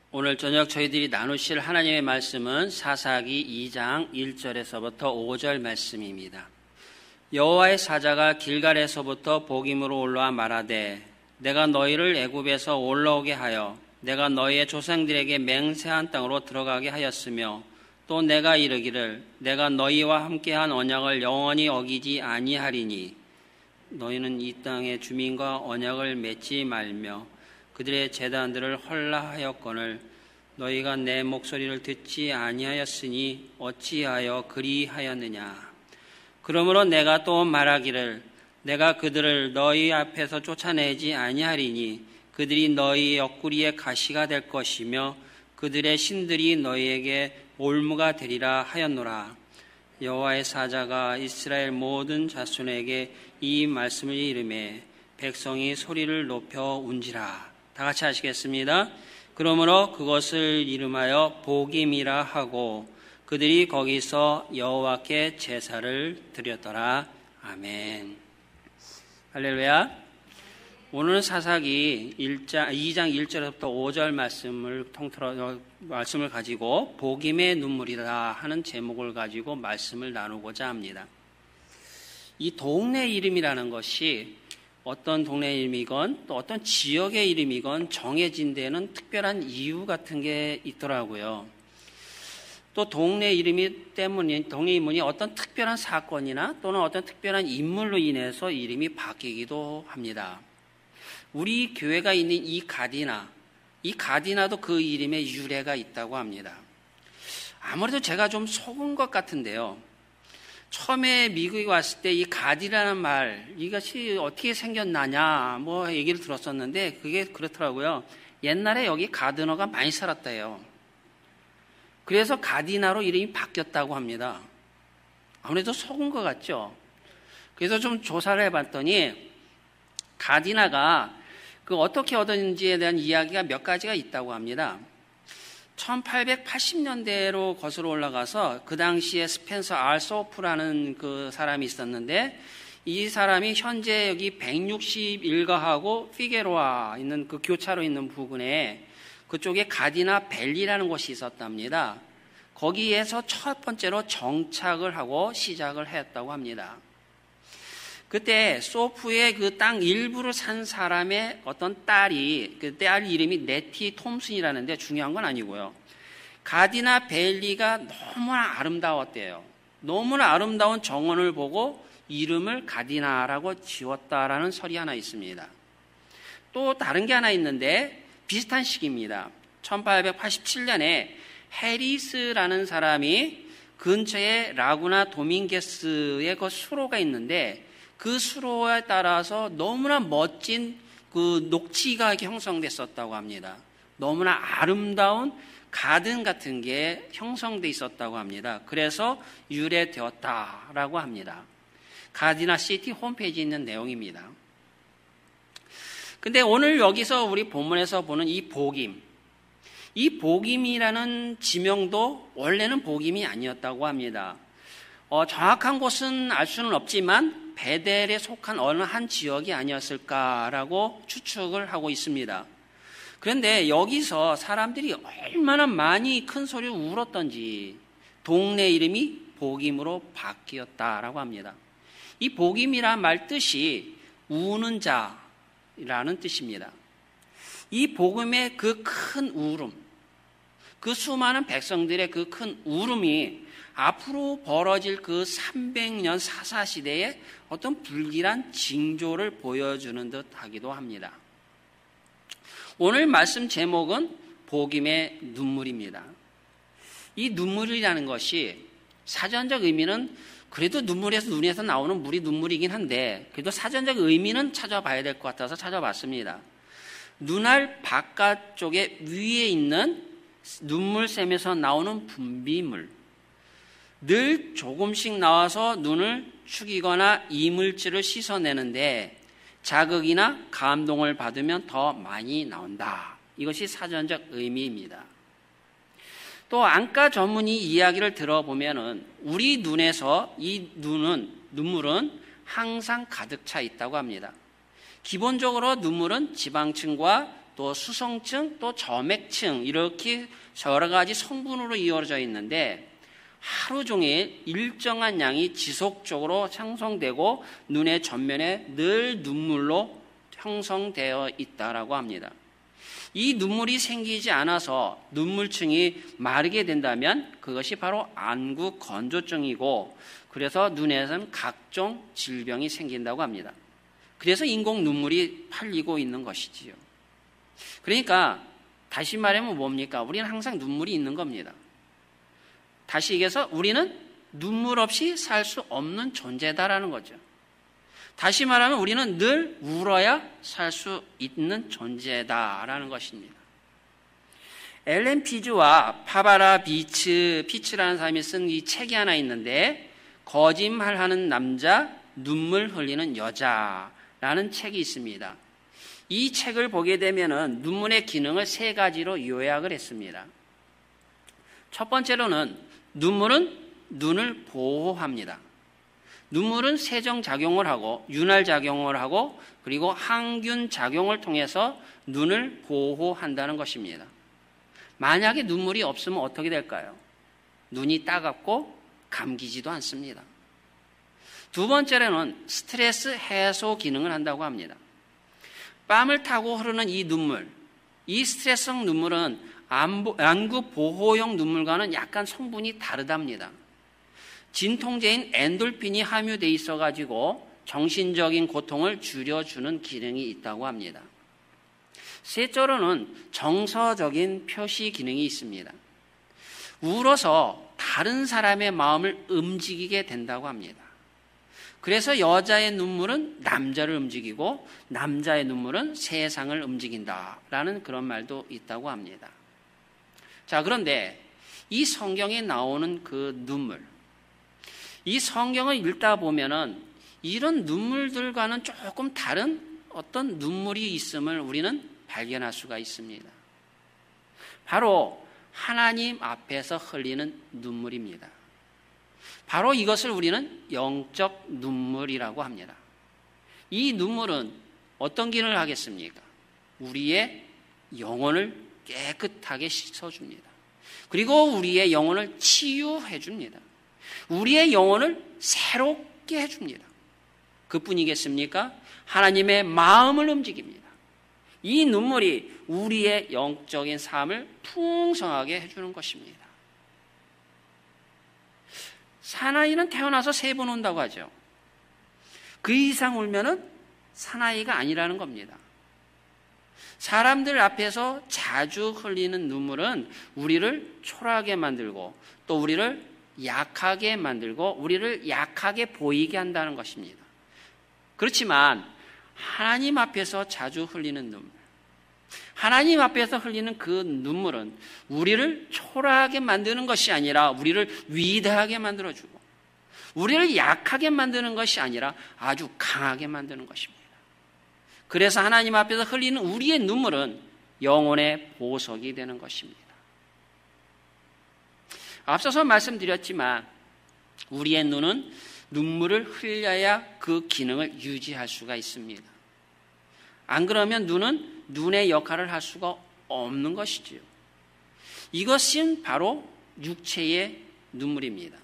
오늘 저녁 저희들이 나누실 하나님의 말씀은 사사기 2장 1절에서부터 5절 말씀입니다. 여호와의 사자가 길갈에서부터 복임으로 올라와 말하되 내가 너희를 애굽에서 올라오게 하여 내가 너희의 조상들에게 맹세한 땅으로 들어가게 하였으며 또 내가 이르기를 내가 너희와 함께한 언약을 영원히 어기지 아니하리니 너희는 이 땅의 주민과 언약을 맺지 말며 그들의 제단들을 헐라하였거늘 너희가 내 목소리를 듣지 아니하였으니 어찌하여 그리하였느냐. 그러므로 내가 또 말하기를 내가 그들을 너희 앞에서 쫓아내지 아니하리니 그들이 너희 옆구리의 가시가 될 것이며 그들의 신들이 너희에게 올무가 되리라 하였노라. 여호와의 사자가 이스라엘 모든 자손에게 이 말씀을 이르매 백성이 소리를 높여 운지라. 다 같이 하시겠습니다. 그러므로 그것을 이름하여 복임이라 하고 그들이 거기서 여호와께 제사를 드렸더라. 아멘. 할렐루야. 오늘은 사사기 2장 1절부터 5절 말씀을 가지고 복임의 눈물이다 하는 제목을 가지고 말씀을 나누고자 합니다. 이 동네 이름이라는 것이 어떤 동네 이름이건 또 어떤 지역의 이름이건 정해진 데는 특별한 이유 같은 게 있더라고요. 또 동네 이름이 어떤 특별한 사건이나 또는 어떤 특별한 인물로 인해서 이름이 바뀌기도 합니다. 우리 교회가 있는 이 가디나도 그 이름에 유래가 있다고 합니다. 아무래도 제가 좀 속은 것 같은데요. 처음에 미국에 왔을 때 이 가디라는 말, 이것이 어떻게 생겼나냐, 얘기를 들었었는데, 그게 그렇더라고요. 옛날에 여기 가드너가 많이 살았대요. 그래서 가디나로 이름이 바뀌었다고 합니다. 아무래도 속은 것 같죠? 그래서 좀 조사를 해봤더니, 가디나가 어떻게 얻었는지에 대한 이야기가 몇 가지가 있다고 합니다. 1880년대로 거슬러 올라가서 그 당시에 스펜서 알소프라는 그 사람이 있었는데 이 사람이 현재 여기 161가하고 피게로아 있는 그 교차로 있는 부근에 그쪽에 가디나 밸리라는 곳이 있었답니다. 거기에서 첫 번째로 정착을 하고 시작을 했다고 합니다. 그때 소프의 그 땅 일부를 산 사람의 어떤 딸이, 그 딸 이름이 네티 톰슨이라는데 중요한 건 아니고요. 가디나 밸리가 너무나 아름다웠대요. 너무나 아름다운 정원을 보고 이름을 가디나라고 지었다라는 설이 하나 있습니다. 또 다른 게 하나 있는데 비슷한 시기입니다. 1887년에 해리스라는 사람이 근처에 라구나 도밍게스의 그 수로가 있는데 그 수로에 따라서 너무나 멋진 그 녹지가 형성됐었다고 합니다. 너무나 아름다운 가든 같은 게 형성돼 있었다고 합니다. 그래서 유래되었다라고 합니다. 가디나 시티 홈페이지에 있는 내용입니다. 근데 오늘 여기서 우리 본문에서 보는 이 복임이라는 지명도 원래는 복임이 아니었다고 합니다. 정확한 곳은 알 수는 없지만 베델에 속한 어느 한 지역이 아니었을까라고 추측을 하고 있습니다. 그런데 여기서 사람들이 얼마나 많이 큰 소리로 울었던지 동네 이름이 복임으로 바뀌었다라고 합니다. 이 복임이란 말 뜻이 우는 자라는 뜻입니다. 이 복음의 그 큰 울음, 그 수많은 백성들의 그 큰 울음이 앞으로 벌어질 그 300년 사사시대에 어떤 불길한 징조를 보여주는 듯 하기도 합니다. 오늘 말씀 제목은 복임의 눈물입니다. 이 눈물이라는 것이 사전적 의미는 그래도 눈에서 나오는 물이 눈물이긴 한데 그래도 사전적 의미는 찾아봐야 될 것 같아서 찾아봤습니다. 눈알 바깥쪽에 위에 있는 눈물샘에서 나오는 분비물, 늘 조금씩 나와서 눈을 축이거나 이물질을 씻어내는데 자극이나 감동을 받으면 더 많이 나온다. 이것이 사전적 의미입니다. 또 안과 전문의 이야기를 들어보면은 우리 눈에서 이 눈물은 항상 가득 차 있다고 합니다. 기본적으로 눈물은 지방층과 또 수성층, 또 점액층 이렇게 여러 가지 성분으로 이루어져 있는데 하루 종일 일정한 양이 지속적으로 형성되고 눈의 전면에 늘 눈물로 형성되어 있다라고 합니다. 이 눈물이 생기지 않아서 눈물층이 마르게 된다면 그것이 바로 안구 건조증이고 그래서 눈에서는 각종 질병이 생긴다고 합니다. 그래서 인공 눈물이 팔리고 있는 것이지요. 그러니까 다시 말하면 뭡니까? 우리는 항상 눈물이 있는 겁니다. 다시 얘기해서 우리는 눈물 없이 살 수 없는 존재다라는 거죠. 다시 말하면 우리는 늘 울어야 살 수 있는 존재다라는 것입니다. 엘렌 피즈와 파바라 피츠라는 사람이 쓴 이 책이 하나 있는데 거짓말하는 남자, 눈물 흘리는 여자라는 책이 있습니다. 이 책을 보게 되면은 눈물의 기능을 세 가지로 요약을 했습니다. 첫 번째로는 눈물은 눈을 보호합니다. 눈물은 세정작용을 하고 윤활작용을 하고 그리고 항균작용을 통해서 눈을 보호한다는 것입니다. 만약에 눈물이 없으면 어떻게 될까요? 눈이 따갑고 감기지도 않습니다. 두 번째로는 스트레스 해소 기능을 한다고 합니다. 뺨을 타고 흐르는 이 눈물, 이 스트레스성 눈물은 안구 보호용 눈물과는 약간 성분이 다르답니다. 진통제인 엔돌핀이 함유되어 있어가지고 정신적인 고통을 줄여주는 기능이 있다고 합니다. 셋째로는 정서적인 표시 기능이 있습니다. 울어서 다른 사람의 마음을 움직이게 된다고 합니다. 그래서 여자의 눈물은 남자를 움직이고 남자의 눈물은 세상을 움직인다라는 그런 말도 있다고 합니다. 자, 그런데 이 성경에 나오는 그 눈물, 이 성경을 읽다 보면은 이런 눈물들과는 조금 다른 어떤 눈물이 있음을 우리는 발견할 수가 있습니다. 바로 하나님 앞에서 흘리는 눈물입니다. 바로 이것을 우리는 영적 눈물이라고 합니다. 이 눈물은 어떤 기능을 하겠습니까? 우리의 영혼을 깨끗하게 씻어줍니다. 그리고 우리의 영혼을 치유해 줍니다. 우리의 영혼을 새롭게 해줍니다. 그뿐이겠습니까? 하나님의 마음을 움직입니다. 이 눈물이 우리의 영적인 삶을 풍성하게 해주는 것입니다. 사나이는 태어나서 3번 운다고 하죠. 그 이상 울면은 사나이가 아니라는 겁니다. 사람들 앞에서 자주 흘리는 눈물은 우리를 초라하게 만들고 또 우리를 약하게 만들고 우리를 약하게 보이게 한다는 것입니다. 그렇지만 하나님 앞에서 자주 흘리는 눈물, 하나님 앞에서 흘리는 그 눈물은 우리를 초라하게 만드는 것이 아니라 우리를 위대하게 만들어주고 우리를 약하게 만드는 것이 아니라 아주 강하게 만드는 것입니다. 그래서 하나님 앞에서 흘리는 우리의 눈물은 영혼의 보석이 되는 것입니다. 앞서서 말씀드렸지만 우리의 눈은 눈물을 흘려야 그 기능을 유지할 수가 있습니다. 안 그러면 눈은 눈의 역할을 할 수가 없는 것이지요. 이것은 바로 육체의 눈물입니다.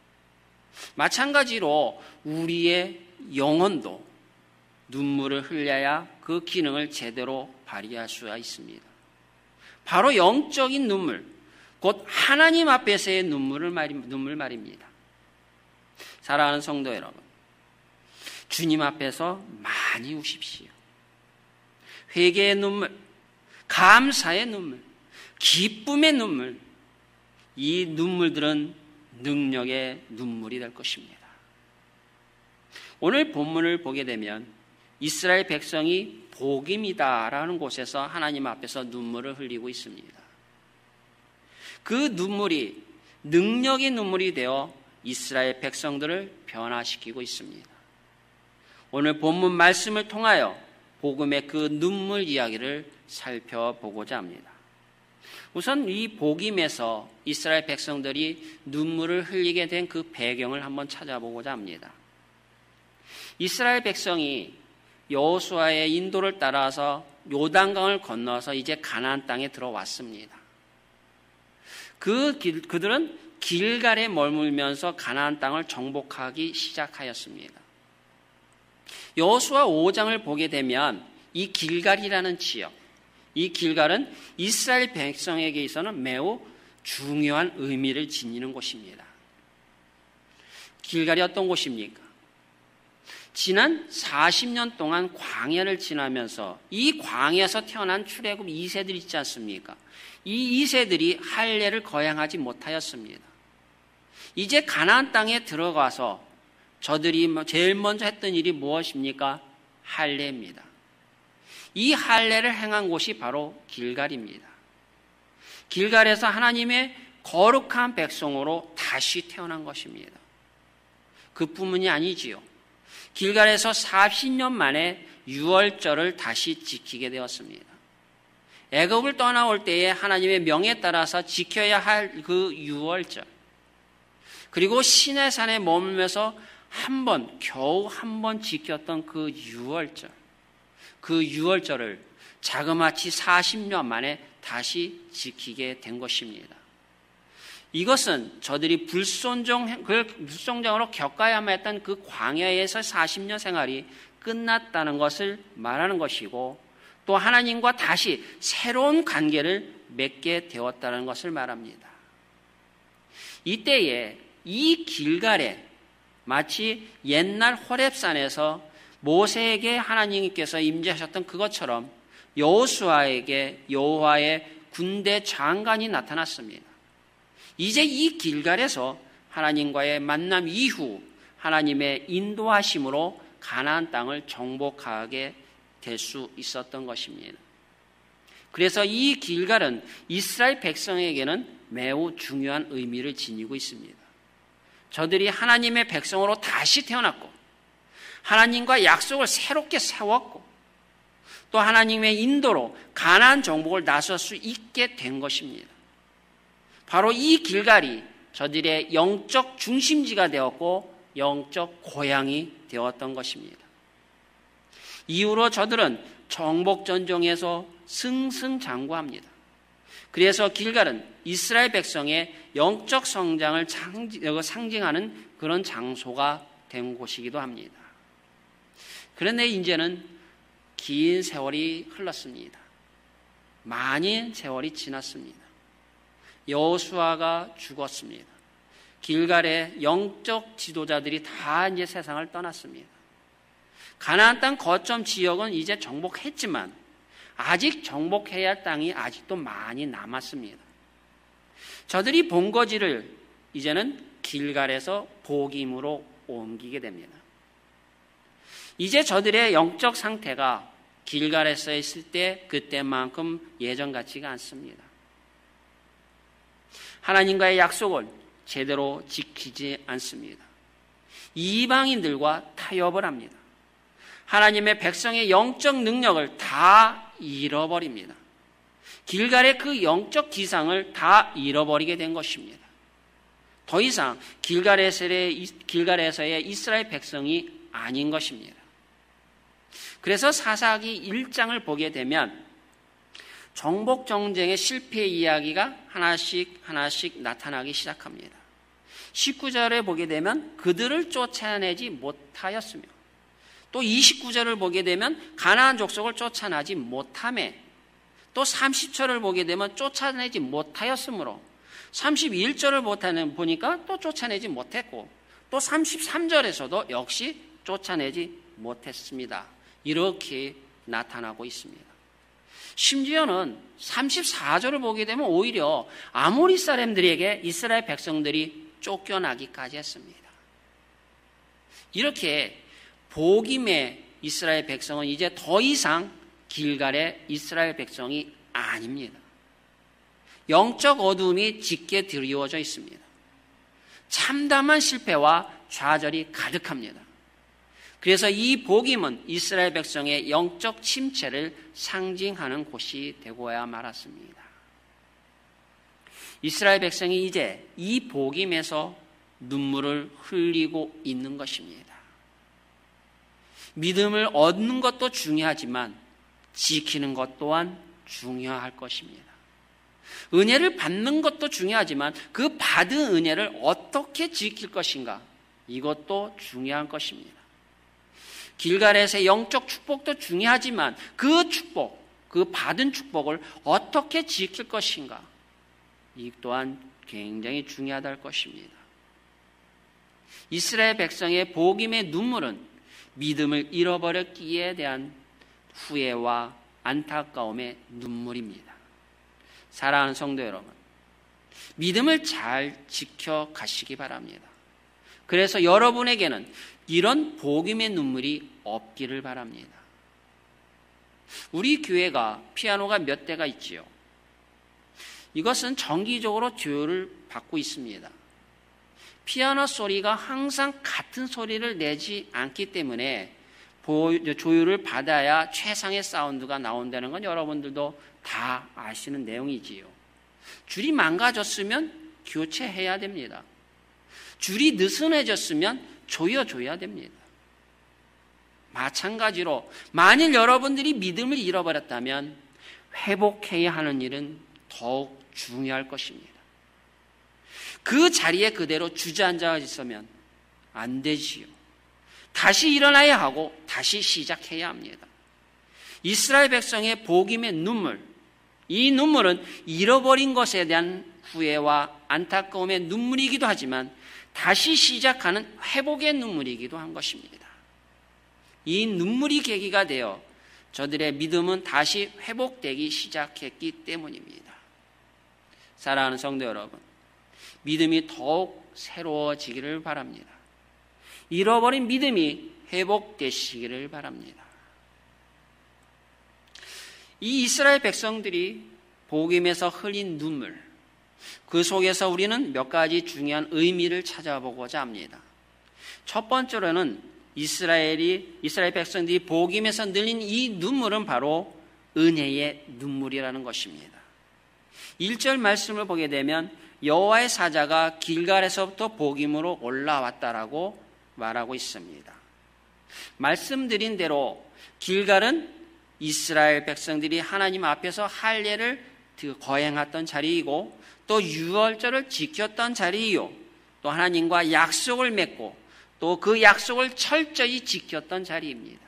마찬가지로 우리의 영혼도 눈물을 흘려야 그 기능을 제대로 발휘할 수가 있습니다. 바로 영적인 눈물, 곧 하나님 앞에서의 눈물 말입니다. 사랑하는 성도 여러분, 주님 앞에서 많이 우십시오. 회개의 눈물, 감사의 눈물, 기쁨의 눈물, 이 눈물들은 능력의 눈물이 될 것입니다. 오늘 본문을 보게 되면 이스라엘 백성이 복임이다라는 곳에서 하나님 앞에서 눈물을 흘리고 있습니다. 그 눈물이 능력의 눈물이 되어 이스라엘 백성들을 변화시키고 있습니다. 오늘 본문 말씀을 통하여 복음의 그 눈물 이야기를 살펴보고자 합니다. 우선 이 복임에서 이스라엘 백성들이 눈물을 흘리게 된 그 배경을 한번 찾아보고자 합니다. 이스라엘 백성이 여호수아의 인도를 따라서 요단강을 건너서 이제 가나안 땅에 들어왔습니다. 그들은 길갈에 머물면서 가나안 땅을 정복하기 시작하였습니다. 여호수아 5장을 보게 되면 이 길갈이라는 지역, 이 길갈은 이스라엘 백성에게 있어서는 매우 중요한 의미를 지니는 곳입니다. 길갈이 어떤 곳입니까? 지난 40년 동안 광야를 지나면서 이 광야에서 태어난 출애굽 2세들 있지 않습니까? 이 2세들이 할례를 거행하지 못하였습니다. 이제 가나안 땅에 들어가서 저들이 제일 먼저 했던 일이 무엇입니까? 할례입니다. 이 할례를 행한 곳이 바로 길갈입니다. 길갈에서 하나님의 거룩한 백성으로 다시 태어난 것입니다. 그뿐만이 아니지요. 길갈에서 40년 만에 유월절을 다시 지키게 되었습니다. 애굽을 떠나올 때에 하나님의 명에 따라서 지켜야 할 그 유월절, 그리고 시내산에 머물면서 겨우 한 번 지켰던 그 유월절, 그 유월절을 자그마치 40년 만에 다시 지키게 된 것입니다. 이것은 저들이 불순종으로 겪어야만 했던 그 광야에서 40년 생활이 끝났다는 것을 말하는 것이고, 또 하나님과 다시 새로운 관계를 맺게 되었다는 것을 말합니다. 이때에 이 길갈에 마치 옛날 호렙산에서 모세에게 하나님께서 임재하셨던 그것처럼 여호수아에게 여호와의 군대 장관이 나타났습니다. 이제 이 길갈에서 하나님과의 만남 이후 하나님의 인도하심으로 가나안 땅을 정복하게 될 수 있었던 것입니다. 그래서 이 길갈은 이스라엘 백성에게는 매우 중요한 의미를 지니고 있습니다. 저들이 하나님의 백성으로 다시 태어났고, 하나님과 약속을 새롭게 세웠고, 또 하나님의 인도로 가나안 정복을 나설 수 있게 된 것입니다. 바로 이 길갈이 저들의 영적 중심지가 되었고 영적 고향이 되었던 것입니다. 이후로 저들은 정복전쟁에서 승승장구합니다. 그래서 길갈은 이스라엘 백성의 영적 성장을 상징하는 그런 장소가 된 곳이기도 합니다. 그런데 이제는 긴 세월이 흘렀습니다. 많은 세월이 지났습니다. 여호수아가 죽었습니다. 길갈의 영적 지도자들이 다 이제 세상을 떠났습니다. 가나안 땅 거점 지역은 이제 정복했지만 아직 정복해야 할 땅이 아직도 많이 남았습니다. 저들이 본거지를 이제는 길갈에서 복임으로 옮기게 됩니다. 이제 저들의 영적 상태가 길갈에서 있을 때 그때만큼 예전 같지가 않습니다. 하나님과의 약속을 제대로 지키지 않습니다. 이방인들과 타협을 합니다. 하나님의 백성의 영적 능력을 다 잃어버립니다. 길갈의 그 영적 기상을 다 잃어버리게 된 것입니다. 더 이상 길갈에서의 이스라엘 백성이 아닌 것입니다. 그래서 사사기 1장을 보게 되면 정복 전쟁의 실패 이야기가 하나씩 나타나기 시작합니다. 19절에 보게 되면 그들을 쫓아내지 못하였으며, 또 29절을 보게 되면 가나안 족속을 쫓아내지 못하매, 또 30절을 보게 되면 쫓아내지 못하였으므로, 31절을 보니까 또 쫓아내지 못했고, 또 33절에서도 역시 쫓아내지 못했습니다. 이렇게 나타나고 있습니다. 심지어는 34절을 보게 되면 오히려 아모리 사람들에게 이스라엘 백성들이 쫓겨나기까지 했습니다. 이렇게 복임의 이스라엘 백성은 이제 더 이상 길갈의 이스라엘 백성이 아닙니다. 영적 어둠이 짙게 드리워져 있습니다. 참담한 실패와 좌절이 가득합니다. 그래서 이 복임은 이스라엘 백성의 영적 침체를 상징하는 곳이 되고야 말았습니다. 이스라엘 백성이 이제 이 복임에서 눈물을 흘리고 있는 것입니다. 믿음을 얻는 것도 중요하지만 지키는 것 또한 중요할 것입니다. 은혜를 받는 것도 중요하지만 그 받은 은혜를 어떻게 지킬 것인가, 이것도 중요한 것입니다. 길갈에서의 영적 축복도 중요하지만 그 축복, 그 받은 축복을 어떻게 지킬 것인가, 이 또한 굉장히 중요하다 할 것입니다. 이스라엘 백성의 복임의 눈물은 믿음을 잃어버렸기에 대한 후회와 안타까움의 눈물입니다. 사랑하는 성도 여러분, 믿음을 잘 지켜가시기 바랍니다. 그래서 여러분에게는 이런 복임의 눈물이 없기를 바랍니다. 우리 교회가 피아노가 몇 대가 있지요. 이것은 정기적으로 조율을 받고 있습니다. 피아노 소리가 항상 같은 소리를 내지 않기 때문에 조율을 받아야 최상의 사운드가 나온다는 건 여러분들도 다 아시는 내용이지요. 줄이 망가졌으면 교체해야 됩니다. 줄이 느슨해졌으면 조여줘야 됩니다. 마찬가지로 만일 여러분들이 믿음을 잃어버렸다면 회복해야 하는 일은 더욱 중요할 것입니다. 그 자리에 그대로 주저앉아 있으면 안 되지요. 다시 일어나야 하고 다시 시작해야 합니다. 이스라엘 백성의 복임의 눈물, 이 눈물은 잃어버린 것에 대한 후회와 안타까움의 눈물이기도 하지만 다시 시작하는 회복의 눈물이기도 한 것입니다. 이 눈물이 계기가 되어 저들의 믿음은 다시 회복되기 시작했기 때문입니다. 사랑하는 성도 여러분, 믿음이 더욱 새로워지기를 바랍니다. 잃어버린 믿음이 회복되시기를 바랍니다. 이 이스라엘 백성들이 복임에서 흘린 눈물, 그 속에서 우리는 몇 가지 중요한 의미를 찾아보고자 합니다. 첫 번째로는 이스라엘 백성들이 복임에서 흘린 이 눈물은 바로 은혜의 눈물이라는 것입니다. 1절 말씀을 보게 되면 여호와의 사자가 길갈에서부터 복임으로 올라왔다라고 말하고 있습니다. 말씀드린 대로 길갈은 이스라엘 백성들이 하나님 앞에서 할례를 거행했던 자리이고 또 유월절을 지켰던 자리이요, 또 하나님과 약속을 맺고 또 그 약속을 철저히 지켰던 자리입니다.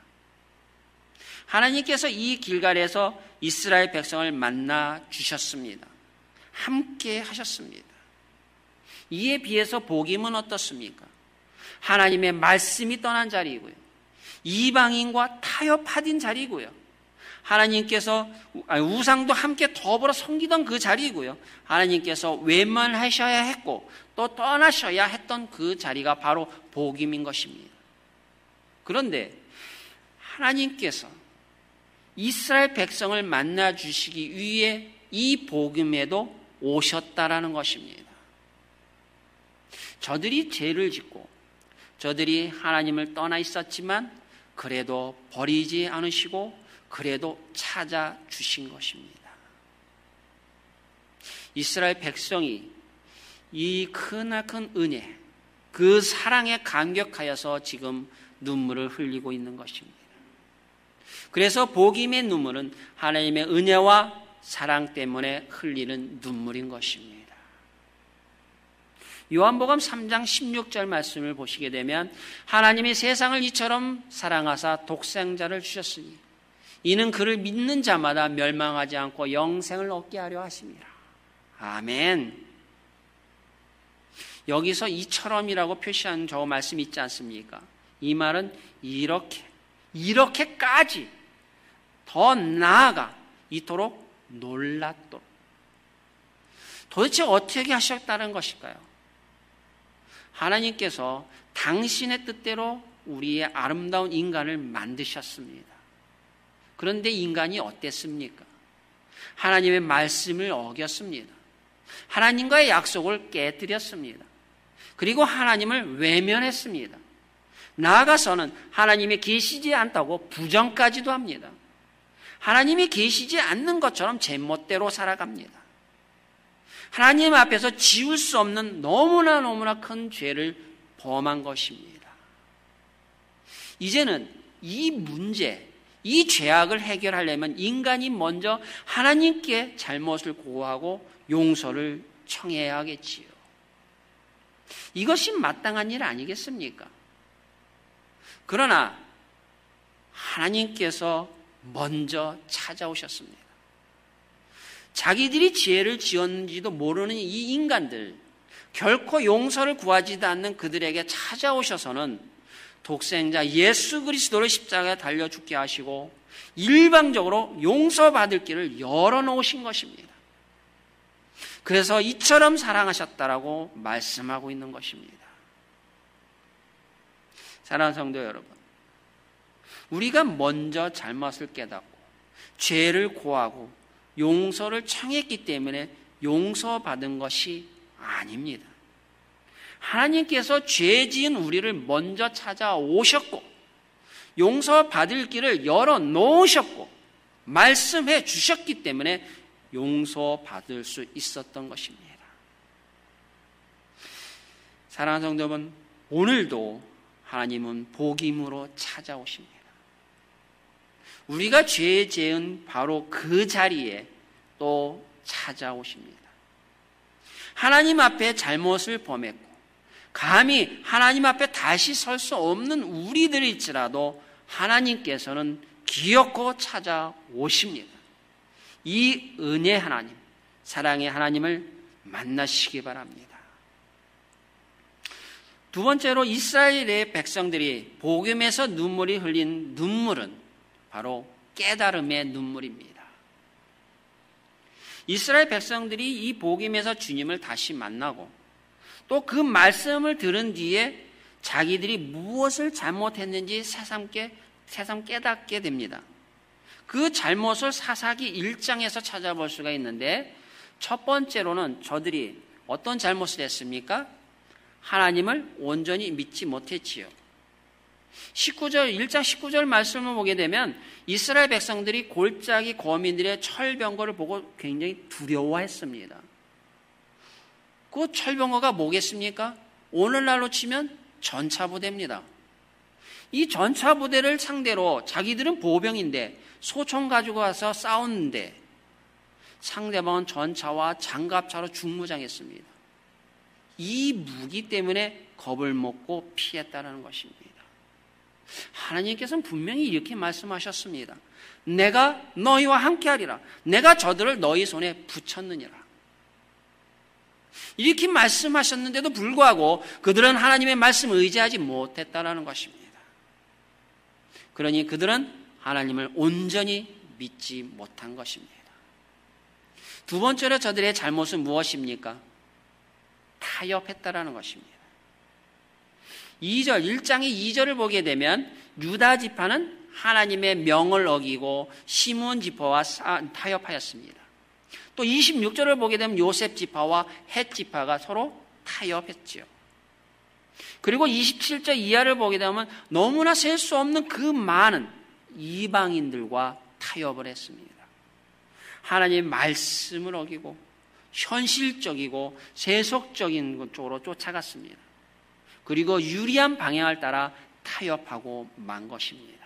하나님께서 이 길갈에서 이스라엘 백성을 만나 주셨습니다. 함께 하셨습니다. 이에 비해서 복임은 어떻습니까? 하나님의 말씀이 떠난 자리이고요, 이방인과 타협하던 자리이고요, 하나님께서 우상도 함께 더불어 섬기던 그 자리이고요, 하나님께서 외면하셔야 했고 또 떠나셔야 했던 그 자리가 바로 복임인 것입니다. 그런데 하나님께서 이스라엘 백성을 만나 주시기 위해 이 복임에도 오셨다라는 것입니다. 저들이 죄를 짓고 저들이 하나님을 떠나 있었지만 그래도 버리지 않으시고 그래도 찾아주신 것입니다. 이스라엘 백성이 이 크나큰 은혜, 그 사랑에 감격하여서 지금 눈물을 흘리고 있는 것입니다. 그래서 복임의 눈물은 하나님의 은혜와 사랑 때문에 흘리는 눈물인 것입니다. 요한복음 3장 16절 말씀을 보시게 되면 하나님이 세상을 이처럼 사랑하사 독생자를 주셨으니 이는 그를 믿는 자마다 멸망하지 않고 영생을 얻게 하려 하심이라. 아멘. 여기서 이처럼이라고 표시한 저 말씀이 있지 않습니까? 이 말은 이렇게까지 더 나아가 이토록 놀랐도록 도대체 어떻게 하셨다는 것일까요? 하나님께서 당신의 뜻대로 우리의 아름다운 인간을 만드셨습니다. 그런데 인간이 어땠습니까? 하나님의 말씀을 어겼습니다. 하나님과의 약속을 깨뜨렸습니다. 그리고 하나님을 외면했습니다. 나아가서는 하나님이 계시지 않다고 부정까지도 합니다. 하나님이 계시지 않는 것처럼 제멋대로 살아갑니다. 하나님 앞에서 지울 수 없는 너무나 큰 죄를 범한 것입니다. 이제는 이 문제, 이 죄악을 해결하려면 인간이 먼저 하나님께 잘못을 고하고 용서를 청해야 하겠지요. 이것이 마땅한 일 아니겠습니까? 그러나 하나님께서 먼저 찾아오셨습니다. 자기들이 죄를 지었는지도 모르는 이 인간들, 결코 용서를 구하지도 않는 그들에게 찾아오셔서는 독생자 예수 그리스도를 십자가에 달려 죽게 하시고 일방적으로 용서받을 길을 열어놓으신 것입니다. 그래서 이처럼 사랑하셨다라고 말씀하고 있는 것입니다. 사랑하는 성도 여러분, 우리가 먼저 잘못을 깨닫고 죄를 고하고 용서를 청했기 때문에 용서받은 것이 아닙니다. 하나님께서 죄 지은 우리를 먼저 찾아오셨고 용서받을 길을 열어놓으셨고 말씀해 주셨기 때문에 용서받을 수 있었던 것입니다. 사랑하는 성도 여러분, 오늘도 하나님은 복임으로 찾아오십니다. 우리가 죄 지은 바로 그 자리에 또 찾아오십니다. 하나님 앞에 잘못을 범했고 감히 하나님 앞에 다시 설 수 없는 우리들일지라도 하나님께서는 기어코 찾아오십니다. 이 은혜 하나님, 사랑의 하나님을 만나시기 바랍니다. 두 번째로 이스라엘의 백성들이 복음에서 눈물이 흘린 눈물은 바로 깨달음의 눈물입니다. 이스라엘 백성들이 이 복음에서 주님을 다시 만나고 또 그 말씀을 들은 뒤에 자기들이 무엇을 잘못했는지 새삼 깨닫게 됩니다. 그 잘못을 사사기 1장에서 찾아볼 수가 있는데 첫 번째로는 저들이 어떤 잘못을 했습니까? 하나님을 온전히 믿지 못했지요. 1장 19절 말씀을 보게 되면 이스라엘 백성들이 골짜기 거민들의 철병거를 보고 굉장히 두려워했습니다. 그 철병거가 뭐겠습니까? 오늘날로 치면 전차부대입니다. 이 전차부대를 상대로 자기들은 보병인데 소총 가지고 와서 싸웠는데 상대방은 전차와 장갑차로 중무장했습니다. 이 무기 때문에 겁을 먹고 피했다는 것입니다. 하나님께서는 분명히 이렇게 말씀하셨습니다. 내가 너희와 함께하리라. 내가 저들을 너희 손에 붙였느니라. 이렇게 말씀하셨는데도 불구하고 그들은 하나님의 말씀을 의지하지 못했다는 것입니다. 그러니 그들은 하나님을 온전히 믿지 못한 것입니다. 두 번째로 저들의 잘못은 무엇입니까? 타협했다라는 것입니다. 1장의 2절을 보게 되면 유다 지파는 하나님의 명을 어기고 시므온 지파와 타협하였습니다. 또 26절을 보게 되면 요셉 지파와 헷 지파가 서로 타협했지요. 그리고 27절 이하를 보게 되면 너무나 셀 수 없는 그 많은 이방인들과 타협을 했습니다. 하나님의 말씀을 어기고 현실적이고 세속적인 쪽으로 쫓아갔습니다. 그리고 유리한 방향을 따라 타협하고 만 것입니다.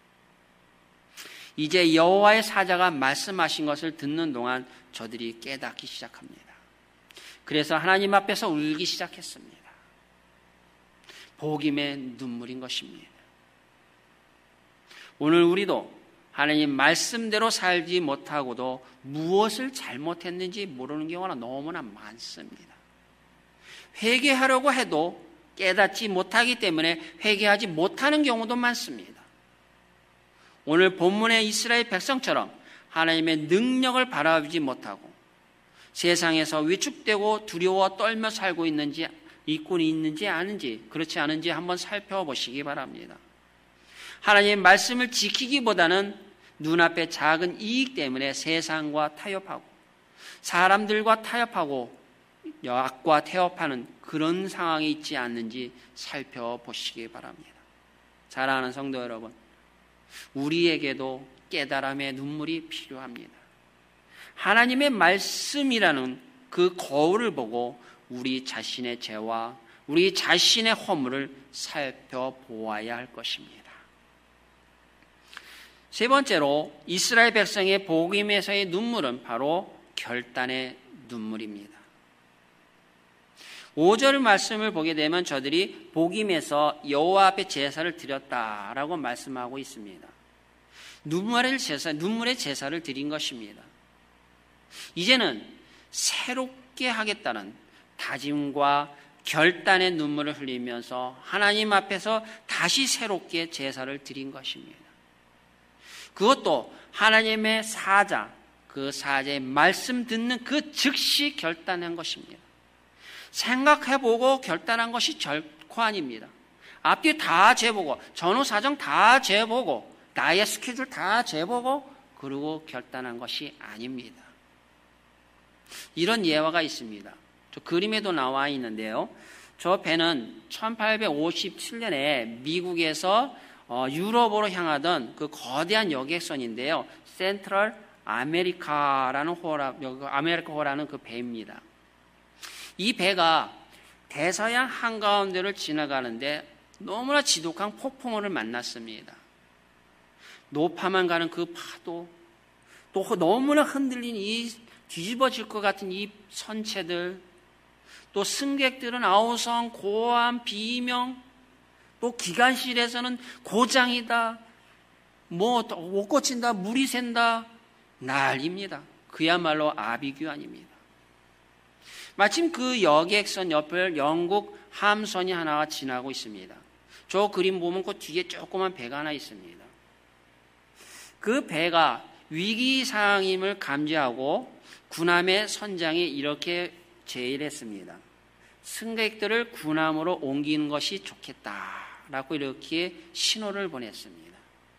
이제 여호와의 사자가 말씀하신 것을 듣는 동안 저들이 깨닫기 시작합니다. 그래서 하나님 앞에서 울기 시작했습니다. 복임의 눈물인 것입니다. 오늘 우리도 하나님 말씀대로 살지 못하고도 무엇을 잘못했는지 모르는 경우가 너무나 많습니다. 회개하려고 해도 깨닫지 못하기 때문에 회개하지 못하는 경우도 많습니다. 오늘 본문의 이스라엘 백성처럼 하나님의 능력을 바라보지 못하고 세상에서 위축되고 두려워 떨며 살고 있는지 아닌지 그렇지 않은지 한번 살펴보시기 바랍니다. 하나님의 말씀을 지키기보다는 눈앞의 작은 이익 때문에 세상과 타협하고 사람들과 타협하고 악과 태업하는 그런 상황이 있지 않는지 살펴보시기 바랍니다. 사랑하는 성도 여러분, 우리에게도 깨달음의 눈물이 필요합니다. 하나님의 말씀이라는 그 거울을 보고 우리 자신의 죄와 우리 자신의 허물을 살펴보아야 할 것입니다. 세 번째로 이스라엘 백성의 복임에서의 눈물은 바로 결단의 눈물입니다. 5절 말씀을 보게 되면 저들이 복임에서 여호와 앞에 제사를 드렸다라고 말씀하고 있습니다. 눈물의 제사를 드린 것입니다. 이제는 새롭게 하겠다는 다짐과 결단의 눈물을 흘리면서 하나님 앞에서 다시 새롭게 제사를 드린 것입니다. 그것도 하나님의 사자, 그 사자의 말씀 듣는 그 즉시 결단한 것입니다. 생각해보고 결단한 것이 결코 아닙니다. 앞뒤 다 재보고, 전후 사정 다 재보고, 나의 스케줄 다 재보고, 그리고 결단한 것이 아닙니다. 이런 예화가 있습니다. 저 그림에도 나와 있는데요. 저 배는 1857년에 미국에서 유럽으로 향하던 그 거대한 여객선인데요. 센트럴 아메리카라는 아메리카호라는 그 배입니다. 이 배가 대서양 한가운데를 지나가는데 너무나 지독한 폭풍우를 만났습니다. 노파만 가는 그 파도, 또 너무나 흔들린 이 뒤집어질 것 같은 이 선체들, 또 승객들은 아우성, 고함, 비명, 또 기관실에서는 고장이다, 못 고친다, 물이 샌다, 난리입니다. 그야말로 아비규환입니다. 마침 그 여객선 옆을 영국 함선이 하나가 지나고 있습니다. 저 그림 보면 그 뒤에 조그만 배가 하나 있습니다. 그 배가 위기상황임을 감지하고 군함의 선장이 이렇게 제의했습니다. 승객들을 군함으로 옮기는 것이 좋겠다라고 이렇게 신호를 보냈습니다.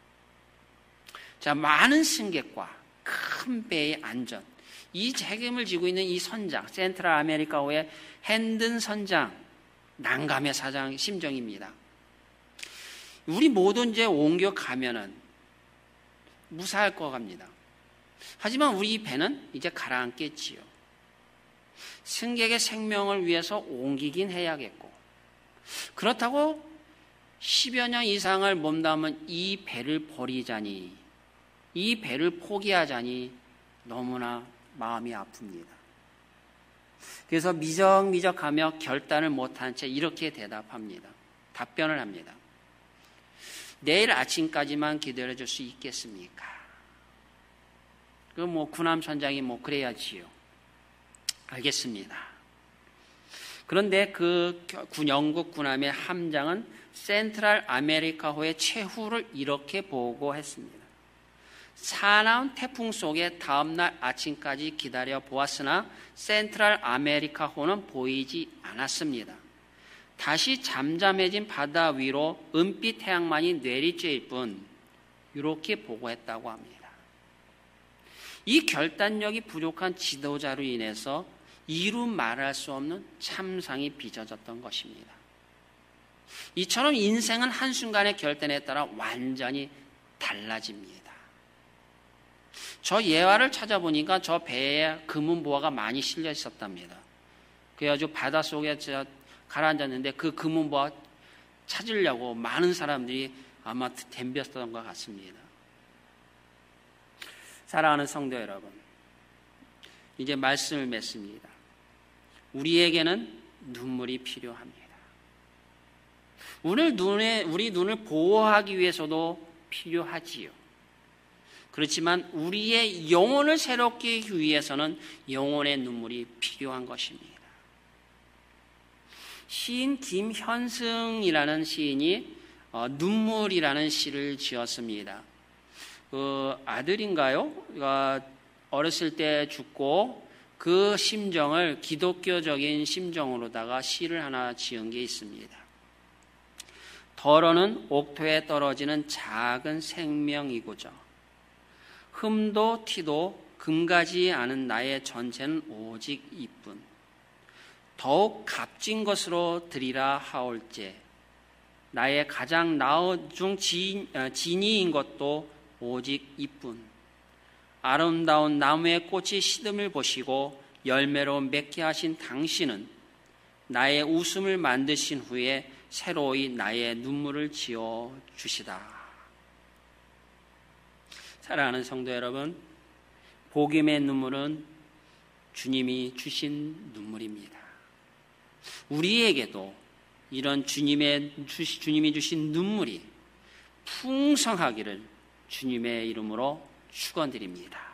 자, 많은 승객과 큰 배의 안전, 이 책임을 지고 있는 이 선장, 센트럴 아메리카호의 핸든 선장, 난감의 심정입니다. 우리 모두 이제 옮겨가면은 무사할 것 같습니다. 하지만 우리 배는 이제 가라앉겠지요. 승객의 생명을 위해서 옮기긴 해야겠고, 그렇다고 10여 년 이상을 몸담은 이 배를 버리자니, 이 배를 포기하자니 너무나 마음이 아픕니다. 그래서 미적미적하며 결단을 못한 채 이렇게 대답합니다. 답변을 합니다. 내일 아침까지만 기다려줄 수 있겠습니까? 그 군함 선장이 그래야지요. 알겠습니다. 그런데 그 영국 군함의 함장은 센트럴 아메리카호의 최후를 이렇게 보고했습니다. 사나운 태풍 속에 다음날 아침까지 기다려 보았으나 센트럴 아메리카호는 보이지 않았습니다. 다시 잠잠해진 바다 위로 은빛 태양만이 내리쬐일 뿐, 이렇게 보고했다고 합니다. 이 결단력이 부족한 지도자로 인해서 이루 말할 수 없는 참상이 빚어졌던 것입니다. 이처럼 인생은 한순간의 결단에 따라 완전히 달라집니다. 저 예화를 찾아보니까 저 배에 금은보화가 많이 실려 있었답니다. 그래가지고 바닷속에 가라앉았는데 그 금은보화 찾으려고 많은 사람들이 아마 덤볐던 것 같습니다. 사랑하는 성도 여러분, 이제 말씀을 맺습니다. 우리에게는 눈물이 필요합니다. 우리 눈을 보호하기 위해서도 필요하지요. 그렇지만 우리의 영혼을 새롭게 하기 위해서는 영혼의 눈물이 필요한 것입니다. 시인 김현승이라는 시인이 눈물이라는 시를 지었습니다. 그 아들인가요? 어렸을 때 죽고 그 심정을 기독교적인 심정으로다가 시를 하나 지은 게 있습니다. 덜어는 옥토에 떨어지는 작은 생명이고죠. 흠도 티도 금가지 않은 나의 전체는 오직 이뿐. 더욱 값진 것으로 드리라 하올제. 나의 가장 나은 중 진이인 것도 오직 이뿐. 아름다운 나무의 꽃이 시듬을 보시고 열매로 맺게 하신 당신은 나의 웃음을 만드신 후에 새로이 나의 눈물을 지어 주시다. 사랑하는 성도 여러분, 복음의 눈물은 주님이 주신 눈물입니다. 우리에게도 이런 주님이 주신 눈물이 풍성하기를 주님의 이름으로 축원드립니다.